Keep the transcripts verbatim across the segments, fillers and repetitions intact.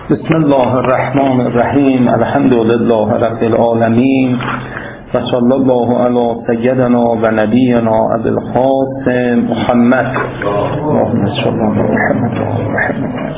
بسم الله الرحمن الرحیم. الحمد لله رب العالمین و صلی الله علی سیدنا و نبینا ابی القاسم محمد. اللهم صل علی محمد و محمد.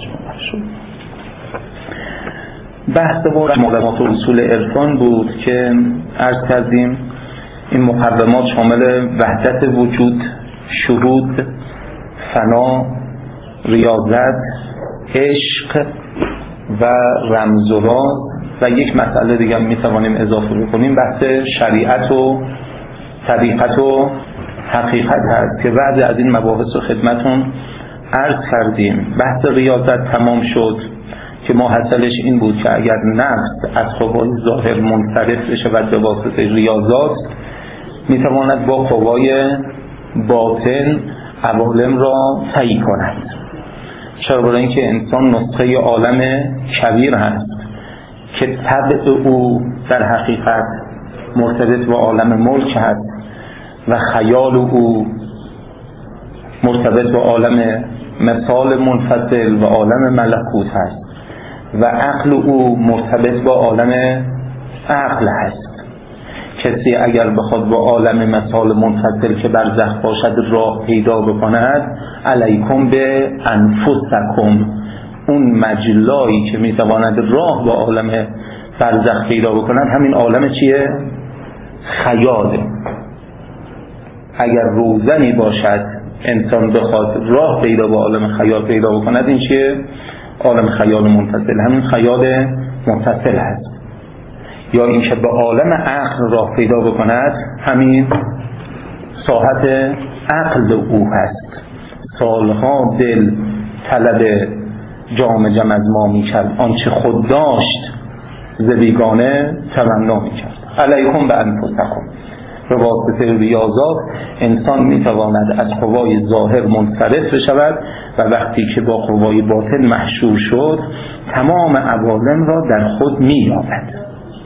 بحث مقدمات و اصول عرفان بود که عرض کردیم این مقدمات شامل وحدت وجود، شهود، فنا، ریاضت، عشق و رمز و راز و یک مسئله دیگه هم میتوانیم اضافه بکنیم، بحث شریعت و طریقت و حقیقت هست که بعد از این مباحث رو خدمتون عرض کردیم. بحث ریاضت تمام شد که محصلش این بود که اگر نفس از قوای ظاهر منصرف بشه و به واسطه ریاضات میتواند با قوای باطن عوالم را طی کند. چرا؟ برای اینکه انسان نسخه عالم کبیر هست که طبع او در حقیقت مرتبط با عالم ملک هست و خیال او مرتبط با عالم مثال منفصل و عالم ملکوت هست و عقل او مرتبط با عالم عقل هست. کسی اگر بخواد با عالم مثال منفصل که برزخ باشد راه پیدا بکند، علیکم به انفسکم، اون مجلایی که میتواند راه با عالم برزخ پیدا بکند همین عالم چیه؟ خیاله. اگر روزنی باشد انسان بخواد راه پیدا با عالم خیال پیدا بکند، این چیه؟ عالم خیال منفصل، همین خیال منفصل هست. یا اینکه به عالم عقل راه پیدا بکند، همین ساحت عقل او هست. سالها دل طلب جام جم از ما میکرد، آنچه خود داشت ز بیگانه تمنا میکرد. علیکم به انفسکم. به واسطه ریاضات انسان میتواند از قوای ظاهر منصرف بشود و وقتی که با قوای باطن محشور شد تمام عوالم را در خود مییابد،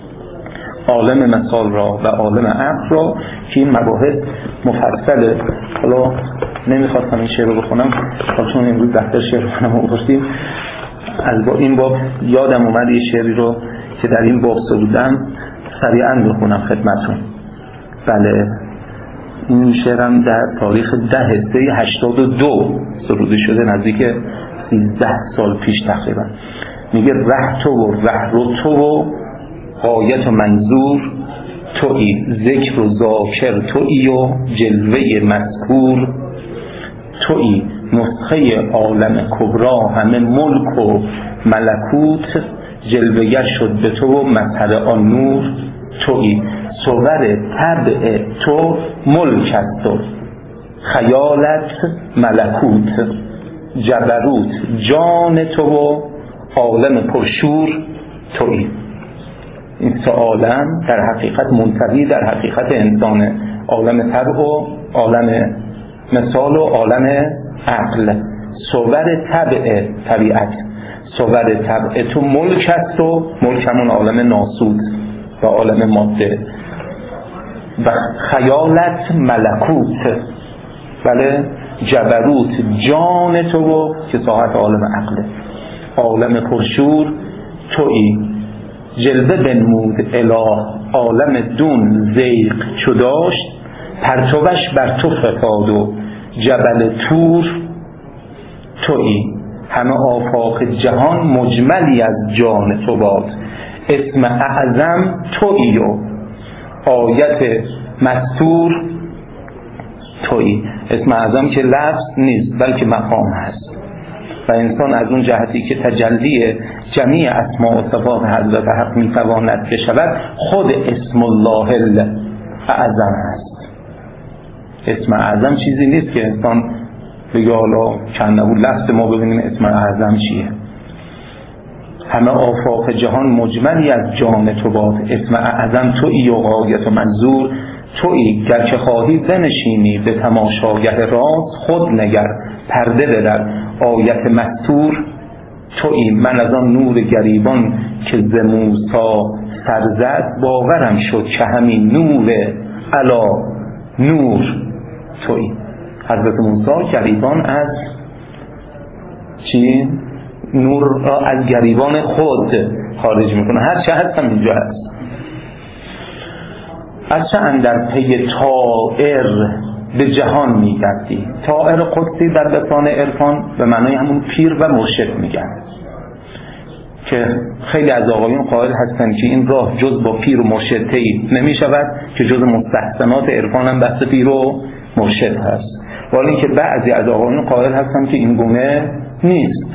عالم مثال را و عالم عقل را، که این مباحث مفصله. حالا نمیخواستم این شعر رو بخونم چون امروز دفتر شعر خونم آوردیم، از با این باب یادم اومد یه شعری رو که در این باب سرودم سریعا بخونم خدمتون. بله، این شعرم در تاریخ ده سه هشتاد و دو سروده شده، نزدیک سیزده سال پیش تقریبا. میگه ره تو و ره رو تو و غایت و منظور تویی، ذکر و ذاکر تویی و جلوه مذکور تویی، نسخه عالم کبرا همه ملک و ملکوت، جلوگر شد به تو و مظهر آن نور تویی، صور طبع تو ملک است و خیالت ملکوت، جبروت جان تو و عالم پرشور تویی. این سه عالم در حقیقت منتهی در حقیقت انسانه، عالم طبع و عالم مثال و عالم عقل. صور طبع طبیعت، صور طبع تو ملک است و ملک همون عالم ناسود و عالم ماده، و خیالت ملکوت، بله، جبروت جان تو و که ساحت عالم عقله، عالم پرشور تویی، جلوه بنمود اله عالم دون زیغ چو داشت، پرتوش بر تو فتاد و جبل طور تویی، همه آفاق جهان مجملی از جان تو باد، اسم اعظم تویی و آیت مستور تویی. اسم اعظم که لفظ نیست بلکه مقام هست و انسان از اون جهتی که تجلی جمیع اسماء و صفات حضرت حق میتواند بشود، خود اسم الله الاعظم هست. اسم اعظم چیزی نیست که انسان بگه حالا چند نبود لفظ ما ببینیم اسم اعظم چیه. همه آفاق جهان مجملی از جان تو باد، اسم اعظم تویی و غایت و منظور تویی، گر که خواهی بنشینی به تماشاگه راز، خود نگر پرده بدر آیت مستور تویی، من از آن نور گریبان که ز موسی سر زد، باورم شد که همین نور علا نور تویی. حضرت موسی گریبان از چی؟ نور را از گریبان خود خارج میکنه. هر چه هستم اینجا هست. از چه اندر پی طائر به جهان میگردی. طائر قدسی در لسان عرفان به معنای همون پیر و مرشد میگن، که خیلی از آقایون قائل هستن که این راه جز با پیر و مرشد طی نمی شود، که جز مستحسنات عرفان هم بحث پیر و مرشد هست. ولی اینکه بعضی از آقایون قائل هستن که این گونه نیست.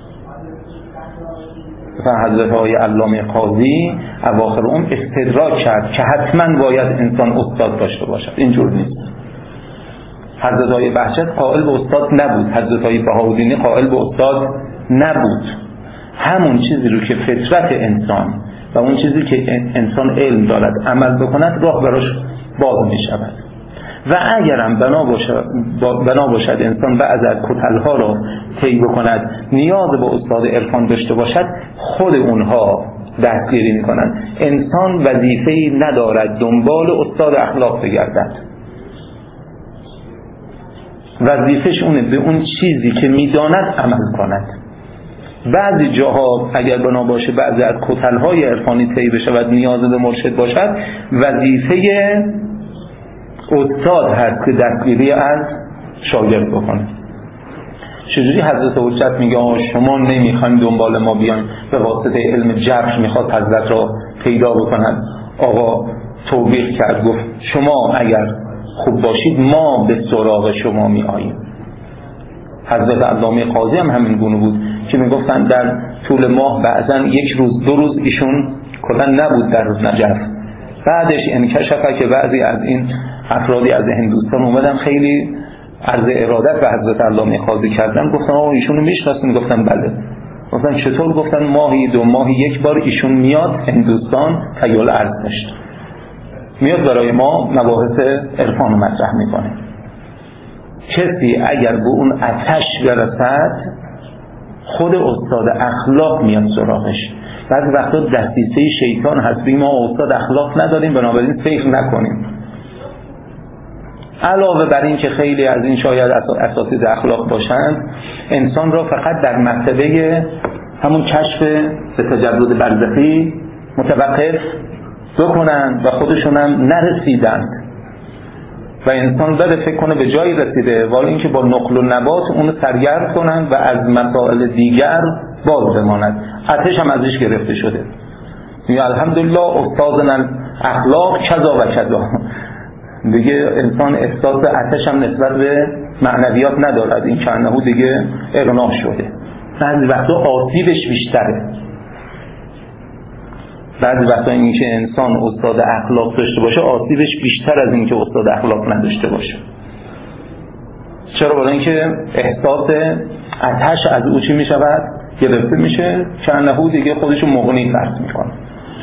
مثلا حضرت آقای علامه قاضی اواخر اون استدراک کرد که حتما باید انسان استاد داشته باشد. اینجور نیست. حضرت آقای بهجت قائل به استاد نبود، حضرت آقای بهاءالدین قائل به استاد نبود. همون چیزی رو که فطرت انسان و اون چیزی که انسان علم دارد عمل بکند راه براش باز می شود. و اگرم بنا باشد, بنا باشد انسان بعض از کتلها را طی بکند، نیاز به استاد عرفان داشته باشد، خود اونها دستگیری می کنند. انسان وظیفه‌ای ندارد دنبال استاد اخلاق بگردد. وظیفه‌ش اونه به اون چیزی که میداند عمل کند. بعضی جاها اگر بنا باشه بعضی از کتلهای عرفانی طی بشود، نیاز به مرشد باشد، وظیفه استاد هست که دستگیری از شاگرد بکنه. چجوری حضرت حجت میگه شما نمیخواین دنبال ما بیان، به واسطه علم جرح میخواد حضرت را پیدا بکند. آقا توبیخ کرد، گفت شما اگر خوب باشید ما به سراغ شما می آییم. حضرت علامه قاضی هم همین گونه بود که میگفتن در طول ماه بعضا یک روز دو روز ایشون کلا نبود در نجف. بعدش انکشفه که بعضی از این افرادی از هندوستان اومدن خیلی عرض ارادت به حضرت علامه قاضی کردن. گفتن آقا ایشونو میشناسین؟ گفتن بله. گفتن چطور؟ گفتن ماهی دو ماهی یک بار ایشون میاد هندوستان تیال عرض داشت، میاد برای ما مباحث عرفان مطرح میکنه. کسی اگر به اون آتش برسد خود استاد اخلاق میاد سراغش. بعضی وقتا دستیسه شیطان هست، ما استاد اخلاق نداریم بنابراین فکر نکنیم. علاوه بر این که خیلی از این شاید اساتید اخلاق باشند، انسان را فقط در مرتبه همون کشف به تجرد برزخی متوقف بکنند و خودشون هم نرسیدند و انسان بده فکر کنه به جایی رسیده، ولی اینکه با نقل و نبات اونو سرگرد کنند و از مسائل دیگر باز بماند. آتش هم ازش گرفته شده. میگه الحمدلله استادنا اخلاق کذا و کذا. دیگه انسان احساس آتش هم نسبت به معنویات ندارد، این که انه دیگه اغنا شده. بعضی وقتا آسیبش بیشتره. بعضی وقتا این که انسان استاد اخلاق داشته باشه آسیبش بیشتر از این که استاد اخلاق نداشته باشه. چرا؟ برای اینکه احساس آتش از او چی میشود؟ گرفته میشه که انه دیگه خودشو مغنی فرض میکنه.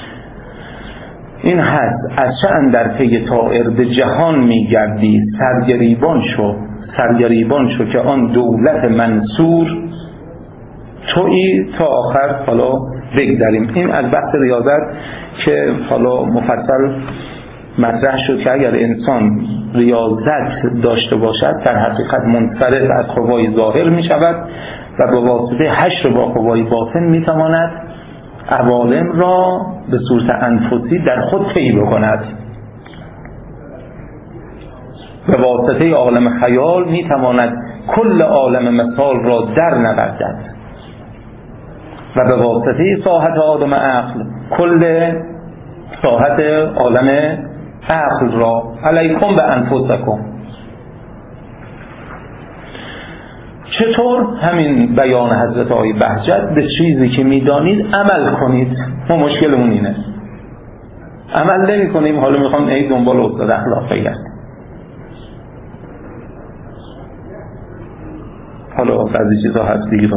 این هست از چه اندر پی طائر به جهان میگردی، سرگریبان شو سرگریبان شو که آن دولت منصور تویی تا آخر. حالا بگذاریم این از بحث ریاضت که حالا مفصل مطرح شد که اگر انسان ریاضت داشته باشد در حقیقت منفرد از قوای ظاهر می شود و به واسطه حشر با قوای باطن می تواند عوالم را به صورت انفسی در خود طی بکند. به واسطه عالم خیال می تواند کل عالم مثال را در نوردد و به واسطه ساحت آدم عقل کل ساحت عالم عقل را علیکم به انفسکم. چطور؟ همین بیان حضرت آقای بهجت، به چیزی که میدانید عمل کنید. ما مشکلمون اینه عمل نمی کنیم، حالا میخوام ای دنبال استاد اخلاق بگردیم. حالا بعضی چیزها هست دیگه.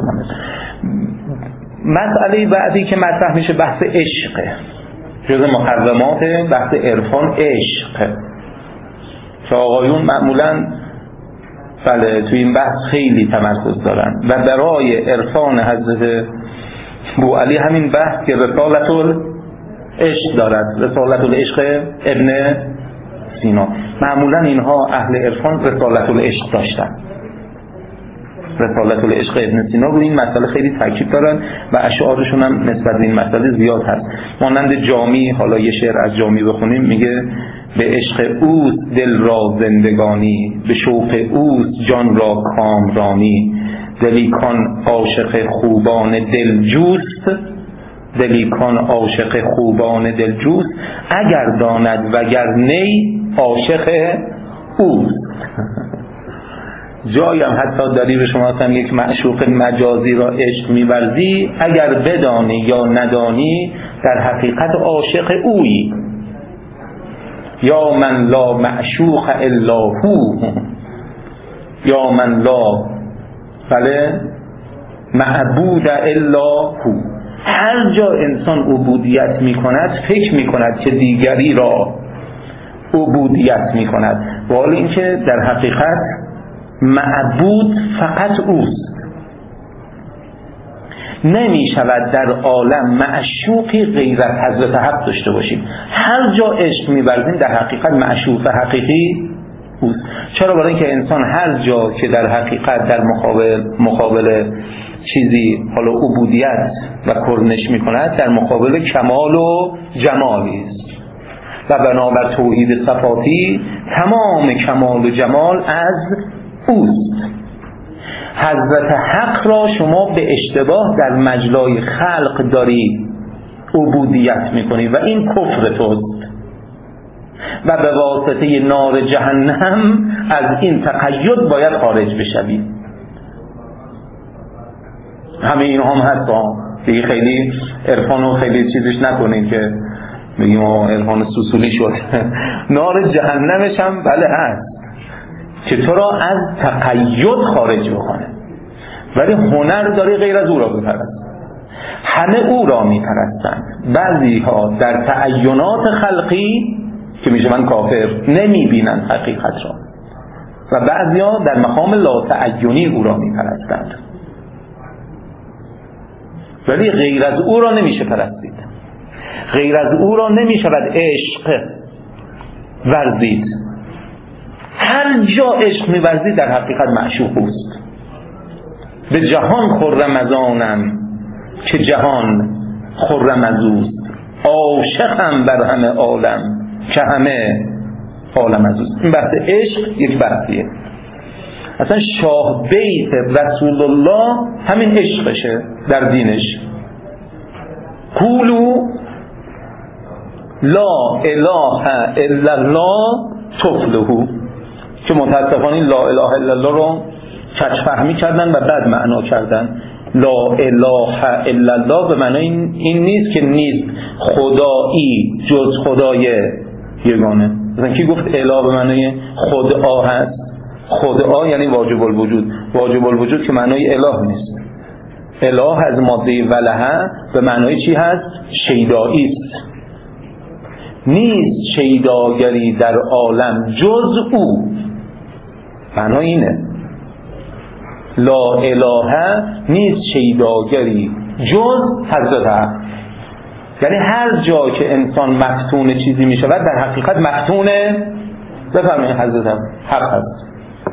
مسئله بعدی که مطرح میشه بحث عشق، جز محرمات بحث عرفان عشق، که آقایون معمولاً بله توی این بحث خیلی تمرکز دارن و برای عرفان حضرت بوعلی همین بحث که رسالت العشق دارد، رسالت العشق ابن سینا. معمولاً اینها اهل عرفان رسالت العشق داشتن. رسالت العشق ابن سینا بود. این مسئله خیلی تاکید دارن و اشعارشون هم نسبت به این مسئله زیاد هست. مانند جامی، حالا یه شعر از جامی بخونیم، میگه به عشق اوست دل را زندگانی، به شوق اوست جان را کامرانی، دلی کان عاشق خوبان دلجوست، دلی کان عاشق خوبان دلجوست، اگر داند وگر نی عاشق اوست. جایی هم حتی داری به شما هم یک معشوق مجازی را عشق می‌ورزی، اگر بدانی یا ندانی در حقیقت عاشق اویی. یا من لا معشوق الا هو، یا من لا بله معبود الا هو. هر جا انسان عبودیت می کند فکر می کند که دیگری را عبودیت می کند، و حال اینکه در حقیقت معبود فقط اوست. نمی شود در عالم معشوقی غیر از حضرت حق داشته باشیم. هر جا عشق می ورزیم در حقیقت معشوق حقیقی اوست. چرا؟ برای اینکه انسان هر جا که در حقیقت در مقابل مقابل چیزی حالا عبودیت و کرنش می کند، در مقابل کمال و جمالی است. و بنابر توحید صفاتی تمام کمال و جمال از اوست. حضرت حق را شما به اشتباه در مجلای خلق داری عبودیت میکنی و این کفر توست و به واسطه نار جهنم از این تقید باید خارج بشوی. همه این هم هست ها دیگه. خیلی عرفانو خیلی چیزش نکنین که بگیم عرفان سوسولی شد. نار جهنمش هم بله هست که تو را از تقید خارج بکنه، ولی هنر داری غیر از او را بپرست. همه او را میپرستند. بعضی ها در تعینات خلقی که میشه من کافر نمیبینن حقیقت را، و بعضی ها در مقام لا تعینی او را میپرستند، ولی غیر از او را نمیشه پرستید. غیر از او را نمیشود عشق ورزید. هر جا عشق می‌ورزی در حقیقت معشوق اوست. به جهان خرم از آنم که جهان خرم از اوست، عاشقم بر همه عالم که همه عالم از اوست. این بحث عشق یک بحثیه. اصلا شاه بیت رسول الله همین عشقشه در دینش. قولوا لا اله الا الله تفلحوا، که متاسفانه لا اله الا الله رو کج فهمی کردن و بد معنا کردن. لا اله الا الله به معنای این, این نیست که نیست خدایی جز خدای یگانه. مثلا کی گفت اله به معنای خدا هست؟ خدا یعنی واجب الوجود. واجب الوجود که معنای اله نیست. اله از ماده ولهه به معنای چی هست؟ شیدایی است. نیست شیداگری در عالم جز او. معنای اینه لا اله نیست شیداگری جز حضرت حق. یعنی هر جا که انسان مفتون چیزی می شود در حقیقت مفتون بفرمایید حضرت حق هست.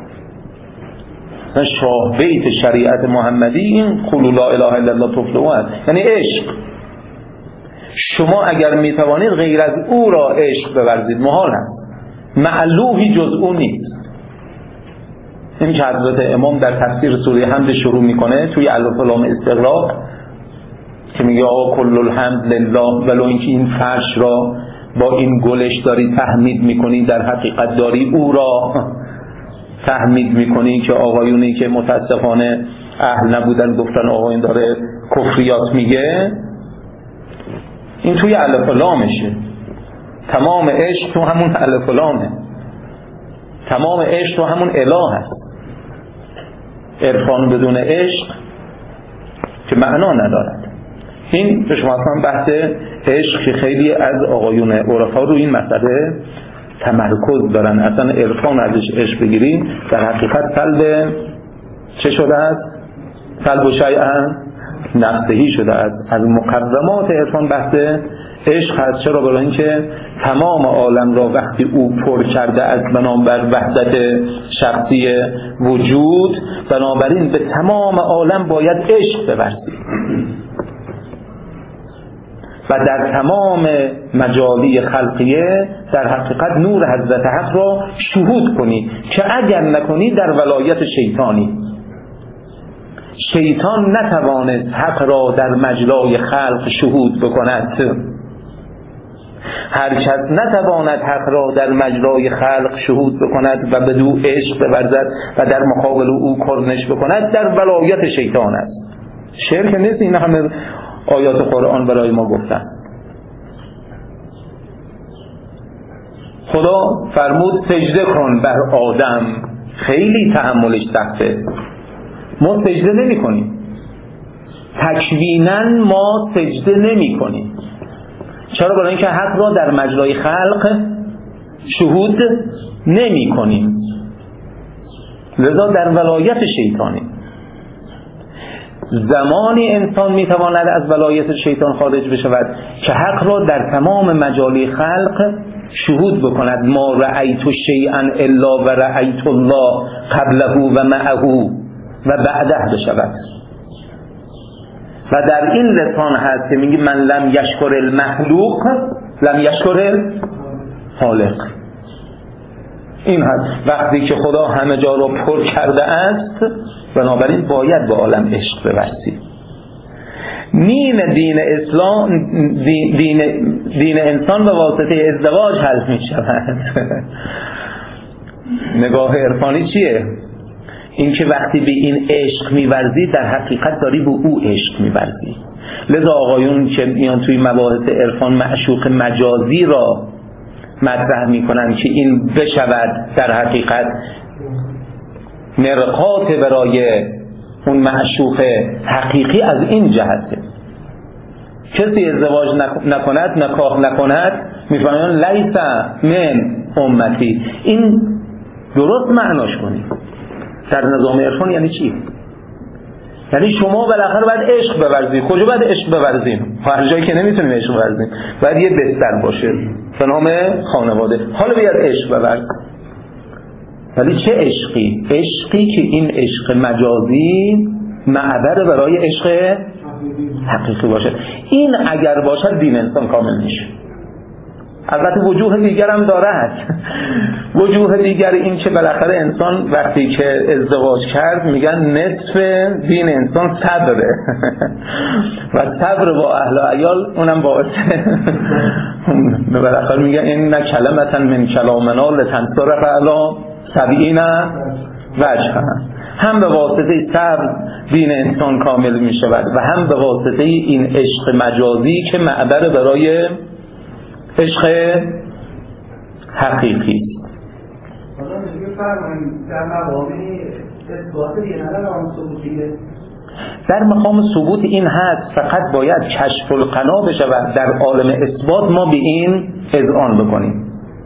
شاه بیت شریعت محمدی این قولوا لا اله الا الله تفلحوا هست، یعنی عشق. شما اگر می توانید غیر از او را عشق بورزید محال است. معلوهی جز او نیست. این که حضرت امام در تفسیر سوره حمد شروع میکنه توی الف و لام استغراق که میگه آقا کل الحمد لله، ولو اینکه این فرش را با این گلش داری تحمید میکنی در حقیقت داری او را تحمید میکنی که آقایونی که متاسفانه اهل نبودن گفتن آقا این داره کفریات میگه. این توی الف و لامشه. تمام عشق تو همون الف و لامه. تمام عشق تو همون اله هست. عرفان بدون عشق که معنا ندارد. این به شما اصلا بحث عشق که خیلی از آقایون عرفا رو این مسئله تمرکز دارن. اصلا عرفان ازش عشق بگیریم در حقیقت قلب چه شده است؟ قلب و شیئا نفسهی شده است. از مقدمات عرفان بحث عشق هست. چرا؟ برای اینکه تمام عالم را وقتی او پر کرده از بنابر وحدت شخصی وجود، بنابراین به تمام عالم باید عشق بورزی و در تمام مجالی خلقیه در حقیقت نور حضرت حق را شهود کنی، که اگر نکنی در ولایت شیطانی. شیطان نتوانست حق را در مجلای خلق شهود بکند. هر کس نتواند حق را در مجرای خلق شهود بکند و بدو عشق بورزد و در مقابل او کرنش بکند، در ولایت شیطان است. شعر که نیست، این همه آیات قرآن برای ما گفتن. خدا فرمود سجده کن بر آدم، خیلی تحملش سخته. ما سجده نمی کنیم، تکویناً ما سجده نمی کنیم. چرا؟ برای اینکه حق را در مجرای خلق شهود نمی کنیم، لذا در ولایت شیطانی. زمانی انسان می تواند از ولایت شیطان خارج بشود که حق را در تمام مجالی خلق شهود بکند. ما رأیت شیئا الا و رأیت الله قبله و معه و بعده بشود. و در این لسان هست که میگه من لم یشکر المخلوق لم یشکر الخالق. این هست وقتی که خدا همه جا را پر کرده است، بنابراین باید به عالم عشق بورزی. نیم دین اسلام دین, دین, دین انسان به واسطه ازدواج حل می شود. نگاه عرفانی چیه؟ این که وقتی به این عشق می‌ورزی در حقیقت داری به او عشق می‌ورزی. لذا آقایون که میان توی مباحث عرفان معشوق مجازی را مطرح میکنن که این بشود در حقیقت مرقات برای اون معشوق حقیقی، از این جهته. کسی ازدواج نکند، نکاح نکند، میفهمن لیس من امتی. این درست معناش کنید در نظام عرفان. یعنی چی؟ یعنی شما بالاخره باید عشق بورزید. کجا باید عشق بورزیم؟ هر جایی که نمیتونیم عشق بورزیم باید یه بستر باشه به نام خانواده. حالا باید عشق بورز. ولی چه عشقی؟ عشقی که این عشق مجازی معبر برای عشق حقیقی باشه. این اگر باشد دین انسان کامل میشه. البته وجوه دیگر هم دارد. وجوه دیگر این که بالاخره انسان وقتی که ازدواج کرد میگن نصف دین انسان صبره و صبر با اهل و عیال اونم باعث بالاخره میگن این کلمتا من کلامنا لتنصر فعلا سبعین وجه. هم به واسطه صبر دین انسان کامل میشود و هم به واسطه این عشق مجازی که معبر برای عشق حقیقی. حالا میگه فرمایید در مقام اثبات دیگه نه مقام ثبوتیه. در مقام ثبوت این هست، فقط باید کشف القنا بشود. در عالم اثبات ما به این اذعان بکنیم.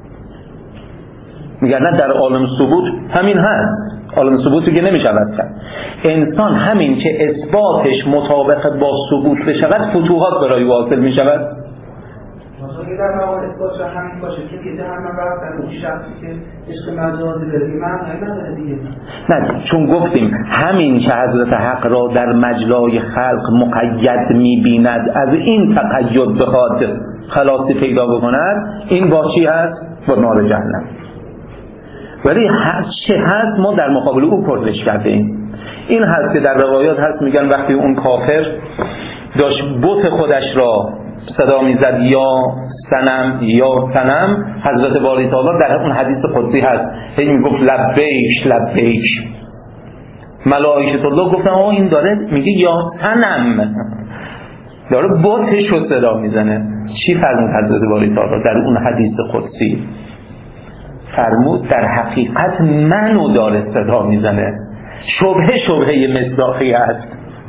میگن نه در عالم ثبوت همین هست. عالم ثبوتی که نمیشود کرد. انسان همین که اثباتش مطابق با ثبوت بشود فتوحات برای واصل میشود. اگه در مقام اثبات شا همین باشه که دیگه جهنم رفتن اون شخصی که عشق مجازی داره معنی نداره دیگه. نه، چون گفتیم همین که حضرت حق را در مجلای خلق مقید می‌بیند، از این تقید بخواد خلاصی پیدا بکند، این با چی هست؟ با نار جهنم. ولی هر چه هست ما در مقابل او پرسش کردیم. این هست که در روایات هست میگن وقتی اون کافر داشت بت خودش را صدا میزد یا صنم یا صنم، حضرت باری تعالی در اون حدیث قدسی هست هی میگفت لبیک لبیک. ملائکه الله گفتن آه این داره میگه یا صنم، داره بتش رو صدا میزنه. چی فرمود حضرت باری تعالی در اون حدیث قدسی؟ فرمود در حقیقت منو داره صدا میزنه. شبهه شبهه مصداقی هست،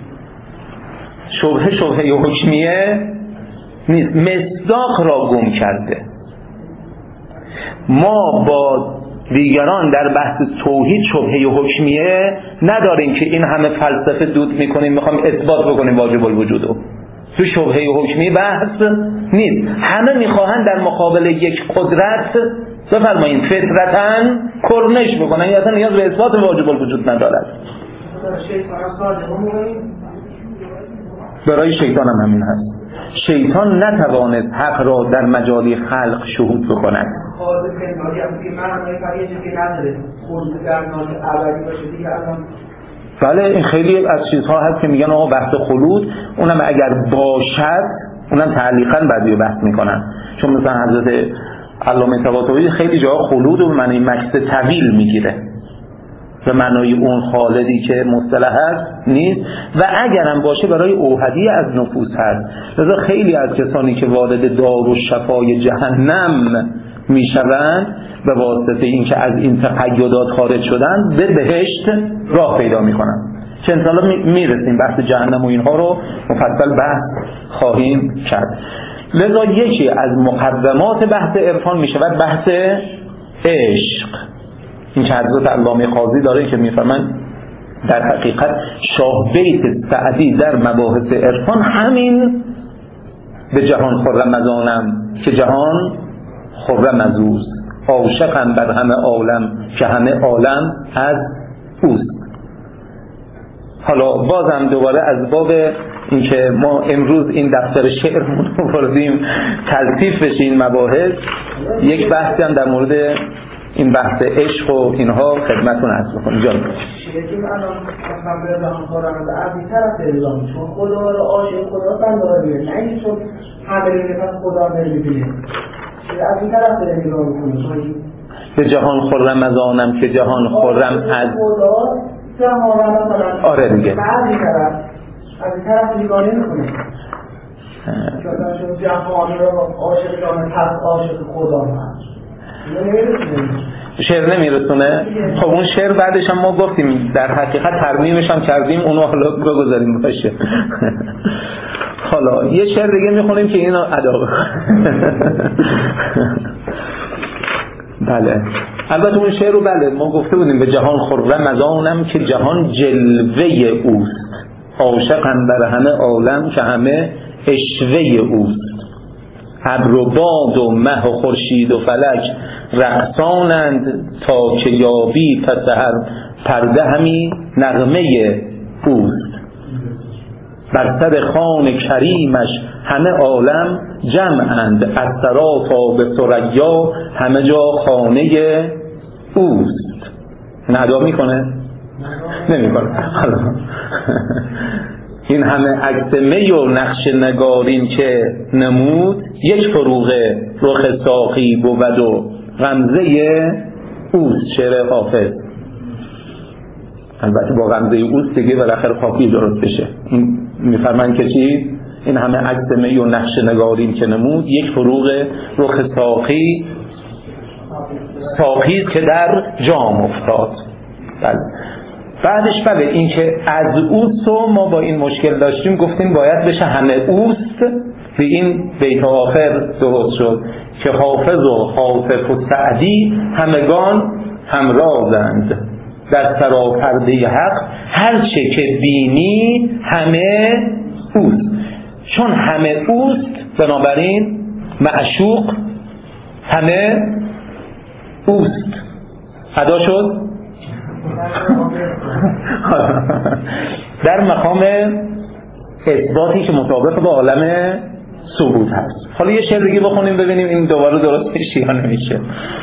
شبهه شبهه حکمیه نیست، مصداق را گم کرده. ما با دیگران در بحث توحید شبهه حکمیه نداریم که این همه فلسفه دود میکنیم میخوایم اثبات بکنیم واجب الوجودو. تو شبهه حکمی بحث نیست. همه میخواهند در مقابل یک قدرت بفرمایید فطرتاً کرنش بکنن، یا اصلا نیاز به اثبات واجب الوجود ندارد. برای شیطان هم همین هست. شیطان نتوانست حق را در مجاری خلق شهود بکند. بله این خیلی از چیزها هست که میگن آقا بحث خلود اونم اگر باشد اونم تعلیقاً بعدی بحث میکنن، چون مثلا حضرت علامه طباطبایی خیلی جاها خلود و به معنی مکث طویل میگیره، به معنای اون خالدی که مصطلح هست نیست، و اگرم باشه برای اوحدی از نفوس هست. لذا خیلی از کسانی که وارد دار و شفای جهنم میشوند به واسطه این که از این تقیدات خارج شدن به بهشت راه پیدا میکنن، که انشاءالله میرسیم بحث جهنم و اینها رو مفصل بحث خواهیم کرد. لذا یکی از مقدمات بحث عرفان میشود بحث عشق. این که حضرت علامه قاضی داره که میفرمند در حقیقت شاه بیت سعدی در مباحث عرفان همین به جهان خرم از آنم که جهان خرم از اوست، عاشقم بر همه عالم که همه عالم از اوست. حالا بازم دوباره از باب اینکه ما امروز این دفتر شعرمون رو بردیم تلطیف بشه این مباحث، یک بحثی هم در مورد این بحث عشق و اینها خدمتتون عرض می‌کنم. جان شیعه من مثلا به جهان خودم از این طرف اعلام چون خدا رو عاشق خدا بنده ببینه، نه اینکه چون همه نفس خدا نمی‌بینه. از این طرف اعلام می‌کنه به جهان خرم از آنم که جهان خرم از خدا جهان مثلا آره دیگه از این طرف از این طرف نگاه نمی‌کنه. چون جهان رو عاشق جهان پس عاشق خدا هست. شعر نمیرسونه. خب اون شعر بعدش هم ما گفتیم در حقیقت ترمیمش هم کردیم، اونو حالا بگذاریم باشه. حالا یه شعر دیگه میخونیم که اینو ادا بله البته اون شعر رو بله ما گفته بودیم به جهان خرم از آنم که جهان جلوه اوست، عاشقم بر همه عالم که همه اشوه اوست. ابر و باد و مه و خورشید و فلک رقصانند تا که یابی پس هر پرده همی نغمه اوست. بر سر خوان کریمش همه عالم جمعند، از سرا تا به ثریا همه جا خانه اوست. ندا میکنه؟ نمیکنه. این همه عکس می و نقش نگارین که نمود، یک فروغ رخ ساقی بود و غمزه اوست. شعر حافظ. البته با غمزه اوست دیگه بالاخره خاکی درست بشه. این میفرمایند که چی؟ این همه عکس می و نقش نگارین که نمود، یک فروغ رخ ساقی ساقی که در جام افتاد. بله. بعدش بله این که از اوست و ما با این مشکل داشتیم، گفتیم باید بشه همه اوست. به این بیت آخر درست شد که حافظ و حافظ و سعدی همگان همرازند در سراپرده حق، هر چه که بینی همه اوست. چون همه اوست بنابراین معشوق همه اوست. ادا شد در مقام اثباتی که مطابق با عالم ثبوت هست. حالا یه شعر دیگه بخونیم ببینیم این دوباره درست میشه یا نمیشه.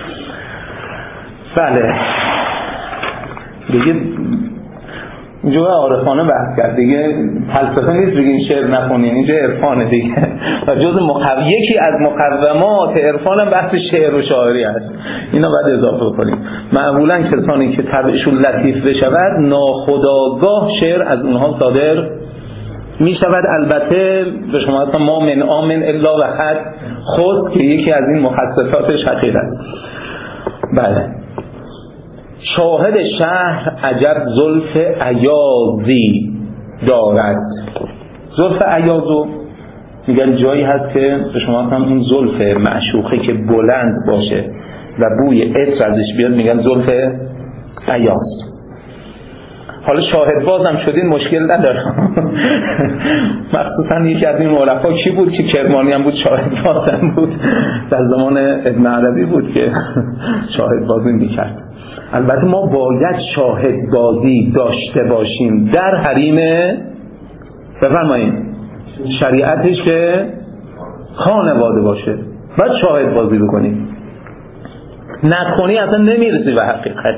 بله دیگه اینجا عارفانه بحث کرد دیگه، فلسفه نیست بگیم شعر نخونین، اینجا عرفانه دیگه. و جز مقو... یکی از مقومات عرفان هم بحث شعر و شاعری هست. اینا باید اضافه کنیم. معمولا کسانی که طبعشون لطیف بشود ناخودآگاه شعر از اونها صادر می شود. البته به شما هستم ما من آمن الا و حد خود که یکی از این مخصصاتش حقیقت. بله شاهد شهر عجب زلف عیاضی دارد. زلف عیاضو میگن جایی هست که به شما هم اون زلف معشوقه که بلند باشه و بوی عطر ازش بیاد میگن زلف عیاض. حالا شاهد بازم شدین مشکل ندارم. مخصوصا یکی از این عرفا کی بود که کرمانی هم بود شاهد بازم بود، در زمان ابن عربی بود که شاهد بازی میکرد. البته ما باید شاهد بازی داشته باشیم در حریم بفرمایید شریعتش که خانواده باشه، باید شاهد بازی بکنیم، نکنی اصلا نمیرسی به حقیقت.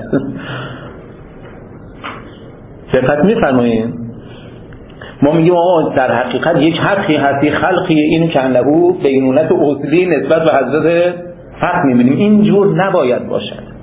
دقت میفرمایید ما میگیم آقا در حقیقت یک حقی هستی خلقی اینو که انهو بینونت اصلی نسبت به حضرت حق میبینیم، اینجور نباید باشد.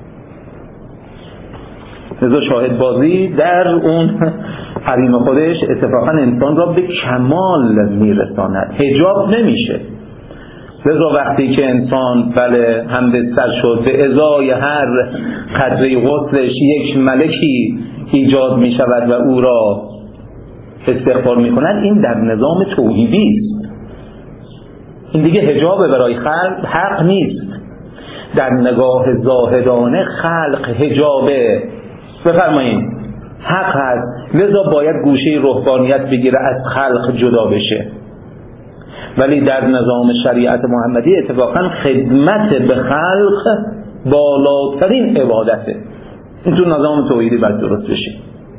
لذا شاهد بازی در اون حریم خودش اتفاقا انسان را به کمال میرساند، حجاب نمیشه. لذا وقتی که انسان بله هم بستر شد به ازای هر قطره غسلش یک ملکی ایجاد می شود و او را استغفار می کند، این در نظام توحیدی است. این دیگه حجاب برای خلق حق نیست. در نگاه زاهدانه خلق حجابه بفرمایید حق هست، لذا باید گوشه روحانیت بگیره از خلق جدا بشه. ولی در نظام شریعت محمدی اتفاقا خدمت به خلق بالاترین عبادته. این تو نظام توحیدی باید درست بشه.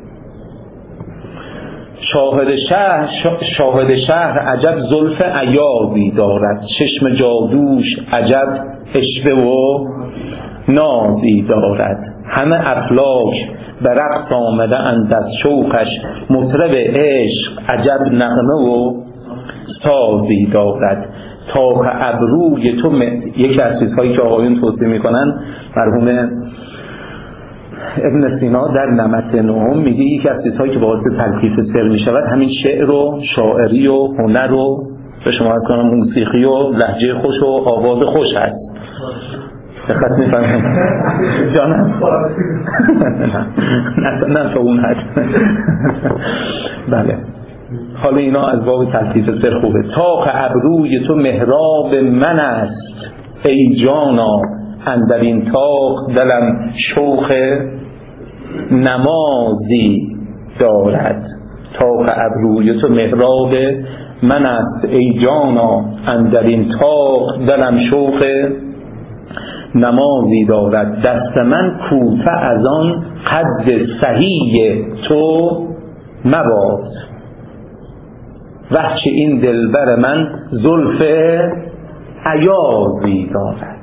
شاهد شهر شاهد شهر عجب زلف عیاضی دارد، چشم جادوش عجب عشوه و نازی دارد. همه افلاک به رقص آمده اند از شوقش، مطرب عشق عجب نغمه و سازی دارد. تا که ابروی تو م... یکی از چیزهایی که آقایون توصیه میکنن مرحوم ابن سینا در نمط نهم میگه یکی از چیزهایی که باعث تلطیف سر میشود همین شعر و شاعری و هنر و به شما کنم موسیقی و لهجه خوش و آواز خوش هست. دقت میفهمم جانم نه نه تا اون حد. بله حالا اینا از باب تلطیف سر خوبه. تا که ابروی تو محراب من است ای جانا، اندر این تاق دلم شوق نمازی دارد. تا که ابروی تو محراب من است ای جانا، اندر این تاق دلم شوق نمازی دارد. دست من کوته از آن قد صحیح تو مباد، وحچه این دلبر من زلف عیاضی دارد.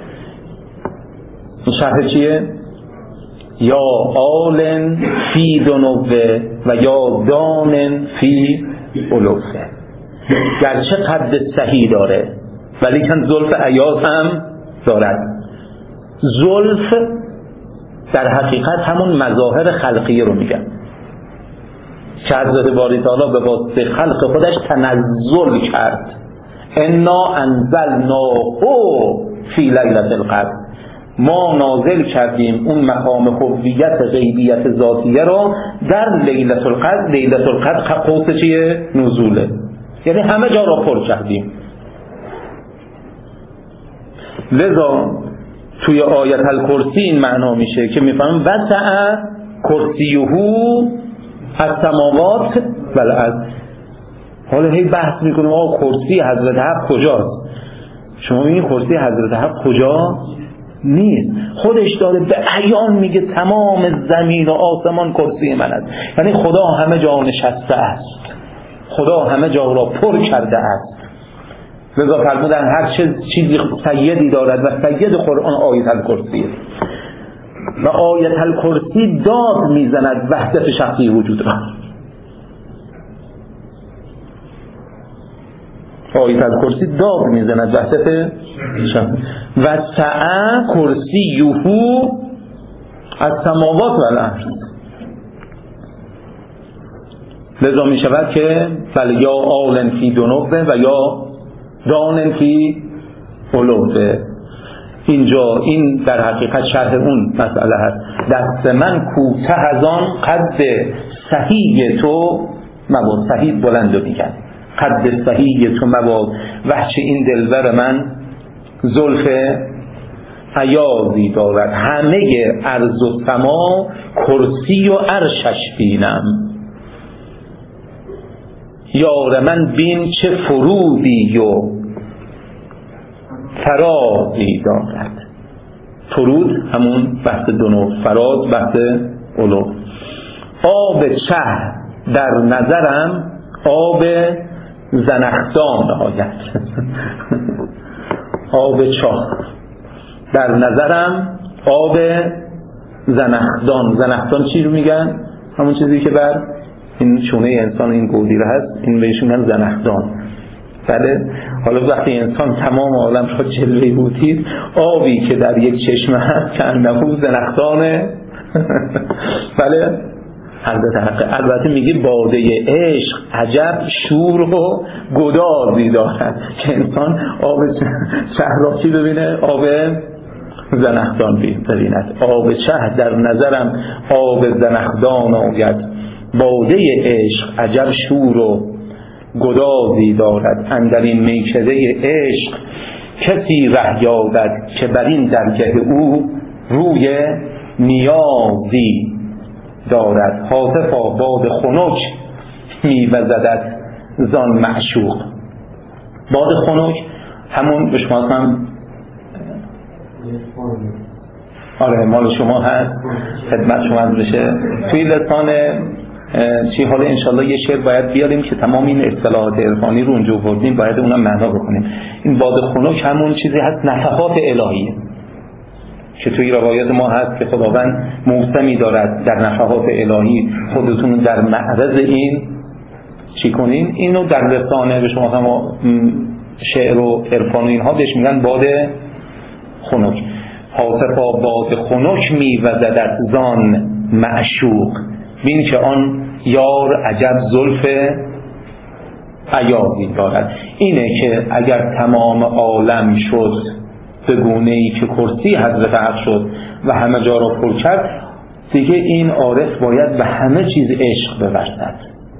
این شرح چیه؟ یا آلن فی دنوه و یا دانن فی علوه. گرچه قد صحیح داره ولی کن زلف عیاض هم دارد. زلف در حقیقت همون مظاهر خلقیه رو میگن که حضرت باری تعالی به واسطه خلق خودش تنزل کرد. انا انزلناه فی لیلة القدر، ما نازل کردیم اون مقام هویت غیبیت ذاتیه را در لیلة القدر. لیلة القدر قوس چیه؟ نزوله، یعنی همه جا را پر کردیم. لذا توی آیت الکرسی این معنا میشه که میفهمم وسع کرسیه از سماوات و الارض. حالا هی بحث میکنیم آقا کرسی حضرت حق کجاست؟ شما میگید کرسی حضرت حق کجا نیست، خودش داره به عیان میگه تمام زمین و آسمان کرسی من است. یعنی خدا همه جا نشسته است، خدا همه جا را پر کرده است. لذا فرمودن هر چیزی سیدی دارد و سید قرآن آیت الکرسی و آیت الکرسی داد میزند وحدت شخصی وجود را. آیت الکرسی داد میزند وحدت شخصی. و سعه کرسیه از سماوات و الارض. لذا می شود که بله یا آلن فی دنوه و یا دانن فی علوه. اینجا این در حقیقت شرح اون مسئله هست. دست من کوته از آن قد صحیح تو مباد. صحیح بلند رو میگن، قد صحیح تو مباد. وحچه این دلبر من زلف ایازی دارد، همه ارض و سما کرسی و عرشش بینم. یار من بین چه فرودی و فرازی دارد. فرود همون بحث دونو، فراز بحث علو. آب چه در نظرم آب زنخدان آید. آب چاه در نظرم آب زنخدان. زنخدان چی رو میگن؟ همون چیزی که بر این چونه انسان این گودیره هست، این بهش میگن زنخدان. بله. حالا وقتی انسان تمام عالم را جلوه بودید، آبی که در یک چشمه هست که انهو زنخدانه. بله. البته البته میگه باده عشق عجب شور و گدازی دارد که انسان آب صحراچی ببینه، آب زنخدان ببیند. آب چه در نظرم آب زنخدان آید، باده عشق عجب شور و گدازی دارد. اندر این میکده عشق کسی ره یابد که بر این درگه او روی نیازی دارد. حاطفا باد خنک میوزدت زان معشوق. باد خنک همون به شما هم آره مال شما هست، خدمت شما هست بشه توی لسان چی. حالا انشالله یه شعر باید بیاریم که تمام این اصطلاحات عرفانی رو اونجا بردیم، باید اونم معنا بکنیم. این باد خنک همون چیزی هست نفحات الهیه که توی روایات ما هست که خداوند موسمی دارد در نفحات الهی، خودتون در معرض این چی کنین. اینو در لسانه به شما هم شعر و عرفان و اینها بهش میگن باد خنک. حاطفا باد خنک میوزدت زان معشوق، بین که آن یار عجب زلف ایازی دارد. اینه که اگر تمام عالم شد به گونه‌ای که کرسی حضرت حق شد و همه جا را پر کرد، دیگه این عارف باید به همه چیز عشق بورزد.